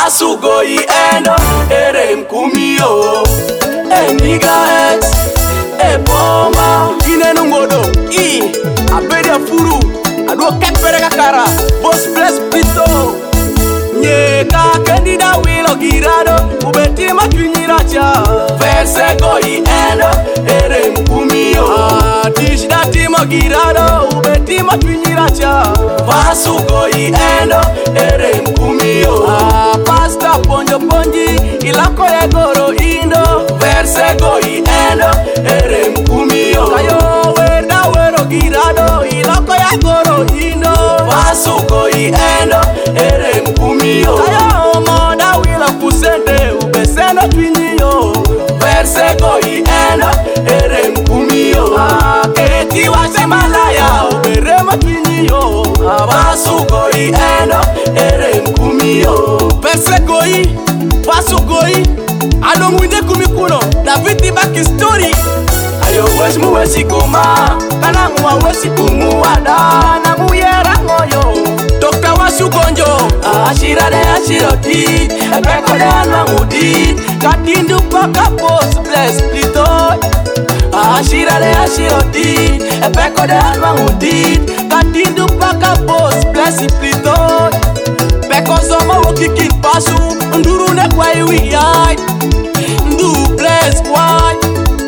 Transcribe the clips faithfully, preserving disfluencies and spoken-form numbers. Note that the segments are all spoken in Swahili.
Pasugo i endo ere mkumio Eniga X e bomba Inenu ngodo I abedia furu Adwo kepere kakara Boss bless pito Nyeka kendida wilo girado Ubeti makinyiracha Verse go i endo ere mkumio Dish da timo girado Ubeti makinyiracha Pasugo i endo ere mkumio Pasta ponjo ponji Ilako ye goro indo Verse go i endo ere mkumio Kayo werda wero girado Ilako ye goro indo Pasugo i endo ere mkumio Kayo moda wila kusende Ubeseno twinyo Verse go i endo ere mkumio Keti wase malaya Uberema twinyo Pasugo i endo ere mkumio Verse go i Pasugo i Ano mwinde kumikuno Na viti baki story Ayo wesh muwesi kuma Kana muwa wesi kumuwada Na muyera ngoyo Dokta wasu gonjo Ashira de ashiro di Epeko de anwa mudi Katindu paka post bless plito Ashira de ashiro di Epeko de anwa mudi Katindu paka post bless plito Peko zoma wokikin pasu Nduru ne kwa iwi yai Ndu bless why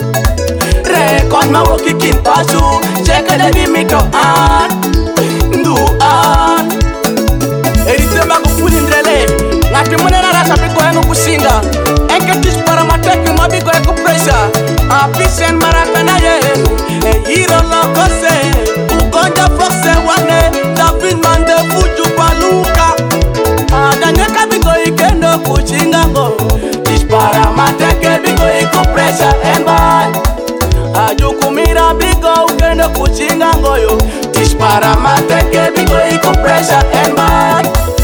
Rekod ma wokikin pasu Cheke de bimito an Ndu an Erite magu fulindrele Ngati mune na rasa biko yangu kusinga Enke tish para mateke mabiko yako pressure Apisen maratana ye E hiro loko se Ugonja fokse wane David mande fuju paluka Adanyeka biko ikendo kuchinga ngo Tish para mateke biko iko pressure emba Ajukumira biko ukendo kuchinga ngoyo Tish para mateke biko iko pressure emba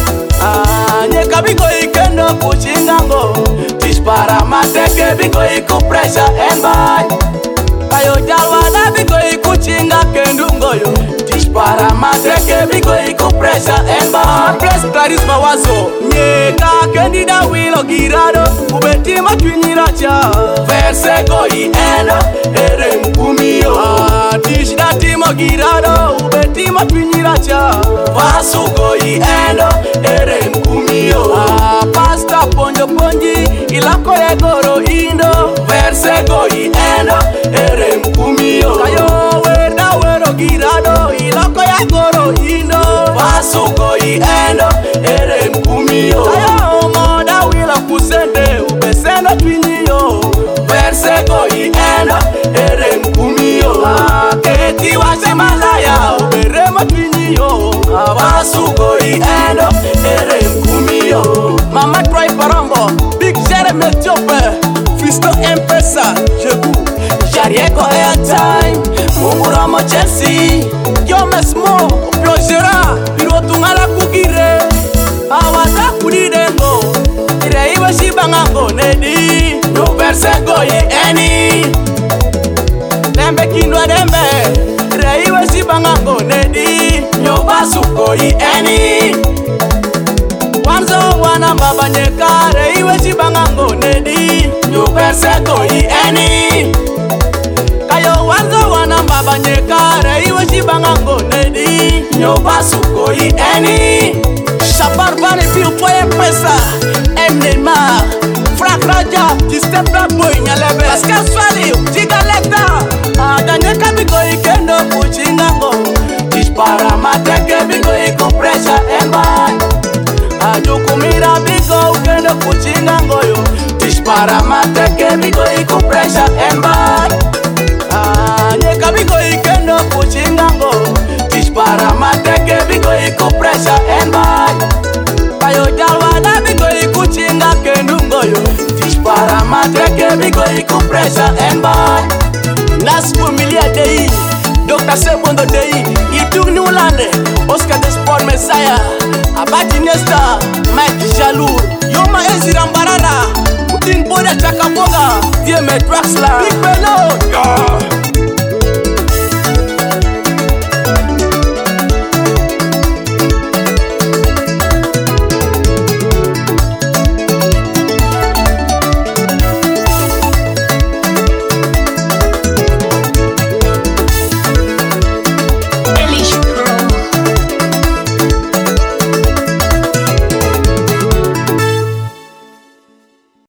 Nyeka biko ikendo kuchinga ngo Tish para mateke biko iko pressure emba Ayo jawada biko iko chinga kendo ngoyo Tish para mateke biko iko pressure emba Bless Clarisma wazo Nyeka kendida wilo girado Ubeti makinyiracha Verse go i endo ere mkumio Tish da timo girado Ubeti makinyiracha Pasugo i endo ere mkumio Pasta ponjo ponji Ilako ye goro indo Verse go i endo ere mkumio Kayo werda wero girado Ilako ye goro indo Pasugo i endo ere mkumio Kayo moda wila kusende Ubeseno twinyo Verse go i endo ere mkumio Keti wase malaya Uberema twinyo Pasugo i endo ere mkumio Mama Troy Parombo Big Jeremy Tiope Fisto Mpesa Jebu Jarieko Airtime Munguramo Chelsea Yome Smo Plogera Birotungala kukire Awata kudidengo Ire iwe shibangango nedi No verse go i eni Dembe kindwa dembe Ire iwe shibangango nedi No basuko i eni Wanzo wana mbaba nyekare Iwe shibangango nedi No verse go i eni Kayo wanzo wana mbaba nyekare Iwe shibangango nedi No basuko i eni Shabar bani piu poye pesa M Neymar Frank Raja Distem Black Boy nyalebe Pascal Swali Jiga Lekta Adanyeka biko ikendo kuchingango Tish para mateke biko iko pressure emba Ajukumira biko ukendo kuchingango yo Tish para mateke biko iko pressure emba Nyeka biko ikendo kuchingango Tish para mateke biko iko pressure emba Kayo jawada biko iko chinga kendungo yo Tish para mateke biko iko pressure emba Nas familia dei Doctor Sebondo dei Itug Newlande Oscar the Sport Messiah Abati Nesta Mike Jalou Yoma Ezira Mbarara Putin Boda Chakaponga Dieme Draxler Big Bello